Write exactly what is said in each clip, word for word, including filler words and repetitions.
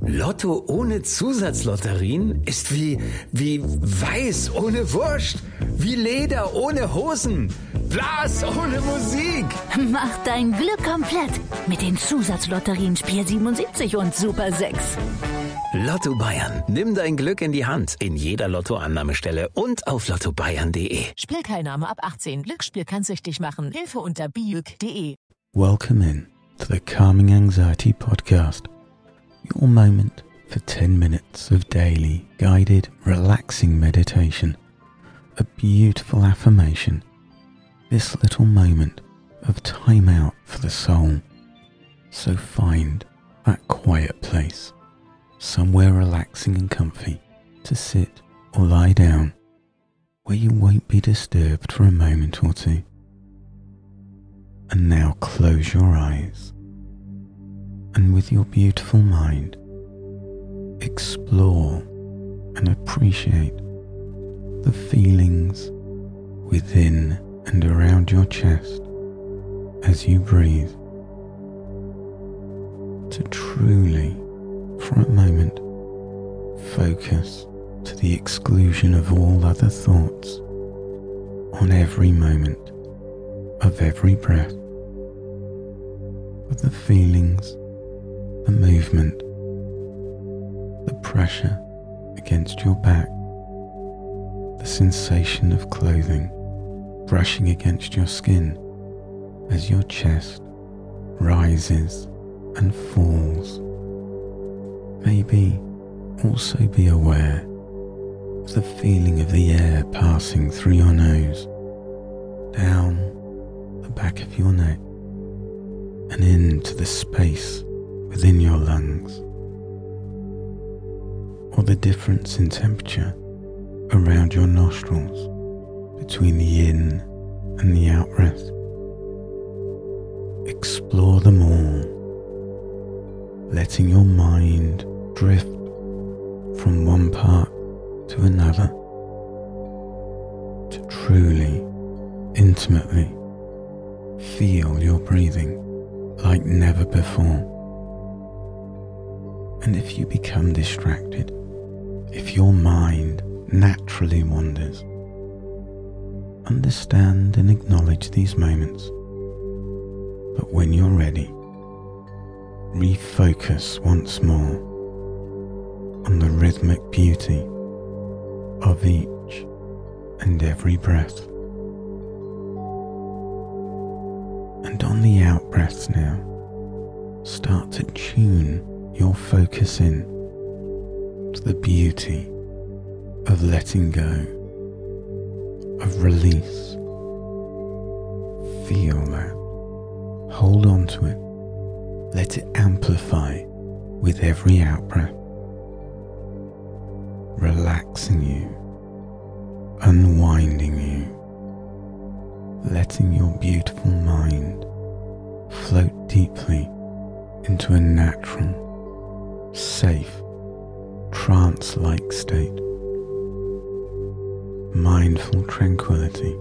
Lotto ohne Zusatzlotterien ist wie, wie Weiß ohne Wurst, wie Leder ohne Hosen, Blas ohne Musik. Mach dein Glück komplett mit den Zusatzlotterien Spiel siebenundsiebzig und Super sechs. Lotto Bayern, nimm dein Glück in die Hand in jeder Lottoannahmestelle und auf lotto bayern punkt de. Spielteilnahme ab achtzehn. Glücksspiel kann süchtig machen. Hilfe unter biüg punkt de. Welcome in to the Calming Anxiety Podcast. Your moment for ten minutes of daily guided relaxing meditation. A beautiful affirmation. This little moment of time out for the soul. So find that quiet place, somewhere relaxing and comfy to sit or lie down, where you won't be disturbed for a moment or two. And now close your eyes, and with your beautiful mind, explore and appreciate the feelings within and around your chest as you breathe. To truly, for a moment, focus to the exclusion of all other thoughts on every moment of every breath, with the feelings, the movement, the pressure against your back, the sensation of clothing brushing against your skin as your chest rises and falls. Maybe also be aware of the feeling of the air passing through your nose, down the back of your neck, and into the space within your lungs, or the difference in temperature around your nostrils between the in and the out breath. Explore them all, letting your mind drift from one part to another, to truly, intimately feel your breathing like never before. And if you become distracted, if your mind naturally wanders, understand and acknowledge these moments. But when you're ready, refocus once more on the rhythmic beauty of each and every breath. And on the out breaths now, start to tune your focus in to the beauty of letting go, of release. Feel that. Hold on to it. Let it amplify with every out breath, relaxing you, unwinding you, letting your beautiful mind float deeply into a natural, safe, trance-like state. Mindful tranquility.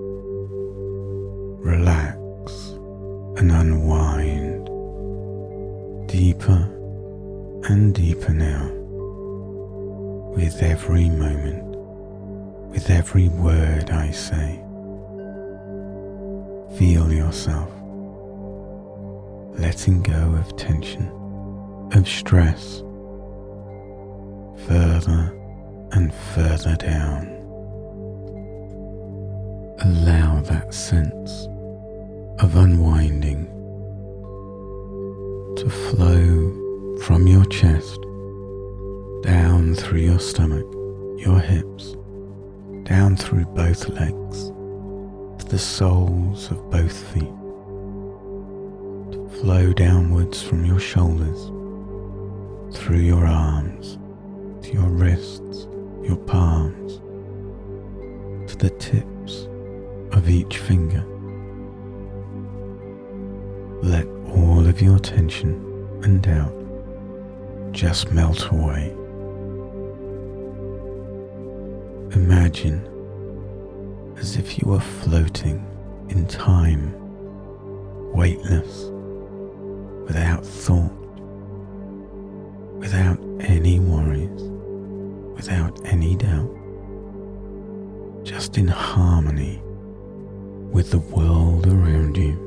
Relax and unwind deeper and deeper now, with every moment, with every word I say. Feel yourself letting go of tension, of stress, further and further down. Allow that sense of unwinding to flow from your chest, down through your stomach, your hips, down through both legs, to the soles of both feet, to flow downwards from your shoulders, through your arms, to your wrists, your palms, to the tips of each finger. Let all of your tension and doubt just melt away. Imagine as if you were floating in time, weightless, without thought, without any worries, without any doubt, just in harmony with the world around you,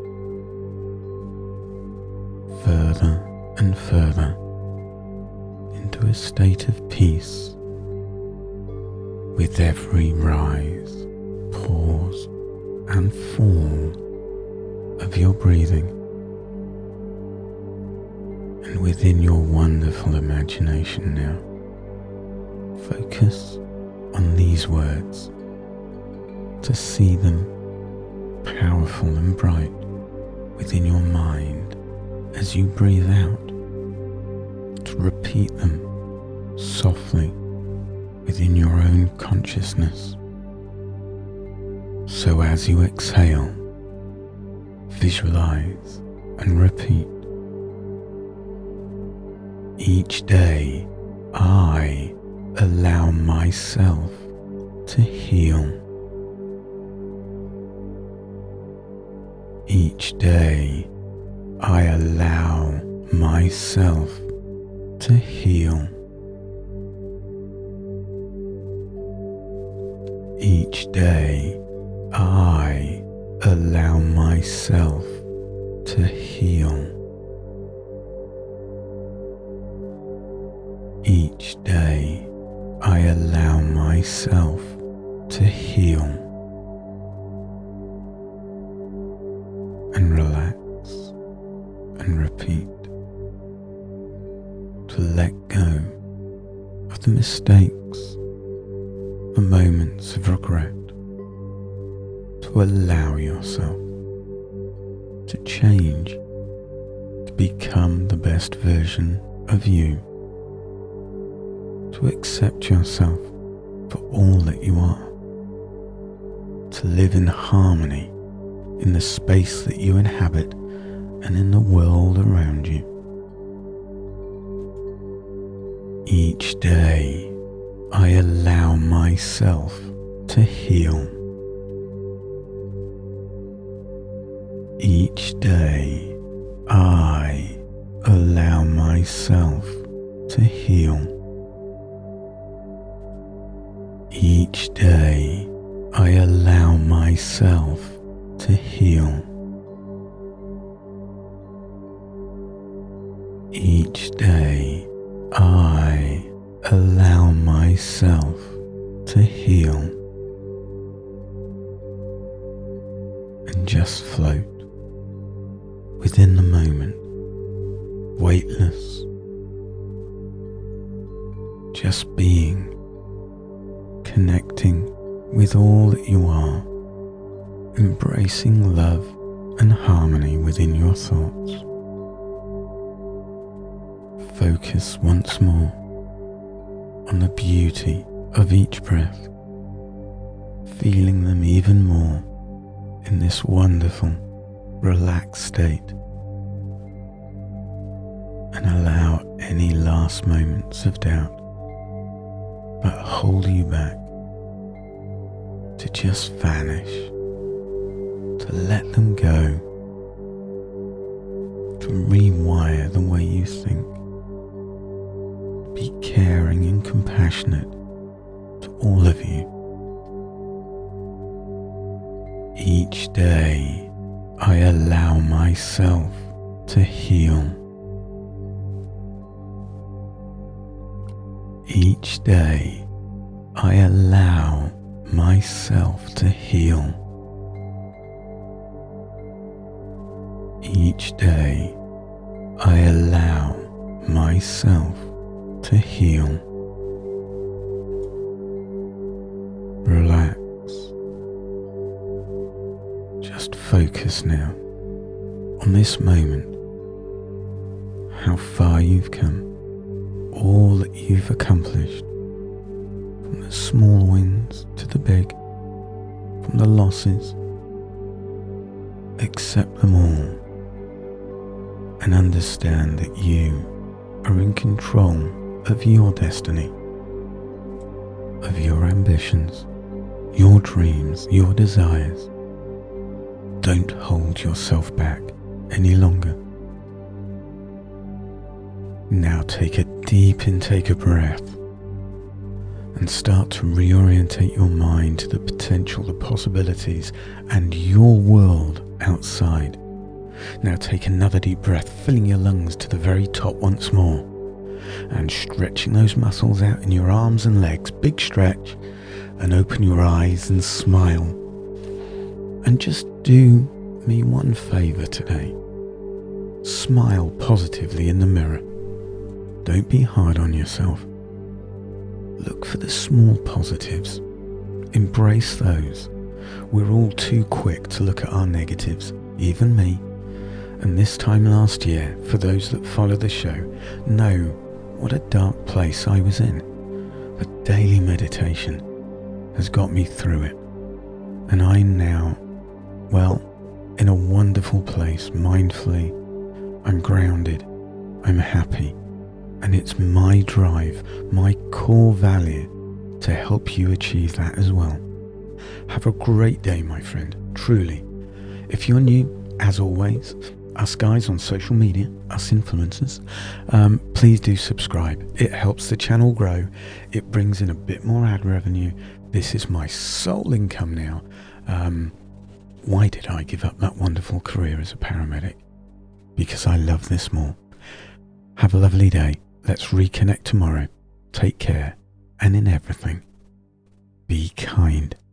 further and further into a state of peace with every rise, pause and fall of your breathing. And within your wonderful imagination now, focus on these words to see them powerful and bright within your mind as you breathe out, to repeat them softly within your own consciousness. So as you exhale, visualize and repeat. Each day I allow myself to heal. Each day I allow myself to heal. Each day I allow myself to heal. Each day I allow myself to heal and relax and repeat, to let go of the mistakes, the moments of regret, to allow yourself to change, to become the best version of you, to accept yourself for all that you are, to live in harmony in the space that you inhabit and in the world around you. Each day I allow myself to heal. Each day I allow myself to heal. Each day I allow myself to heal. Each day I allow myself to heal. And just float within the moment, weightless, just being, connecting with all that you are, embracing love and harmony within your thoughts. Focus once more on the beauty of each breath, feeling them even more in this wonderful, relaxed state, and allow any last moments of doubt that hold you back to just vanish, to let them go, to rewire the way you think, be caring and compassionate to all of you. Each day I allow myself to heal. Each day I allow myself to heal. Each day I allow myself to heal. Relax. Just focus now on this moment, how far you've come, all that you've accomplished, from the small wins to the big, from the losses. Accept them all and understand that you are in control of your destiny, of your ambitions, your dreams, your desires. Don't hold yourself back any longer. Now take a deep intake of breath and start to reorientate your mind to the potential, the possibilities, and your world outside. Now take another deep breath, filling your lungs to the very top once more, and stretching those muscles out in your arms and legs. Big stretch, and open your eyes and smile. And just do me one favour today. Smile positively in the mirror. Don't be hard on yourself. Look for the small positives. Embrace those. We're all too quick to look at our negatives, even me. And this time last year, for those that follow the show, know what a dark place I was in. But daily meditation has got me through it. And I'm now, well, in a wonderful place, mindfully. I'm grounded. I'm happy. And it's my drive, my core value, to help you achieve that as well. Have a great day, my friend, truly. If you're new, as always, us guys on social media, us influencers, um, please do subscribe. It helps the channel grow. It brings in a bit more ad revenue. This is my sole income now. Um, why did I give up that wonderful career as a paramedic? Because I love this more. Have a lovely day. Let's reconnect tomorrow. Take care, and in everything, be kind.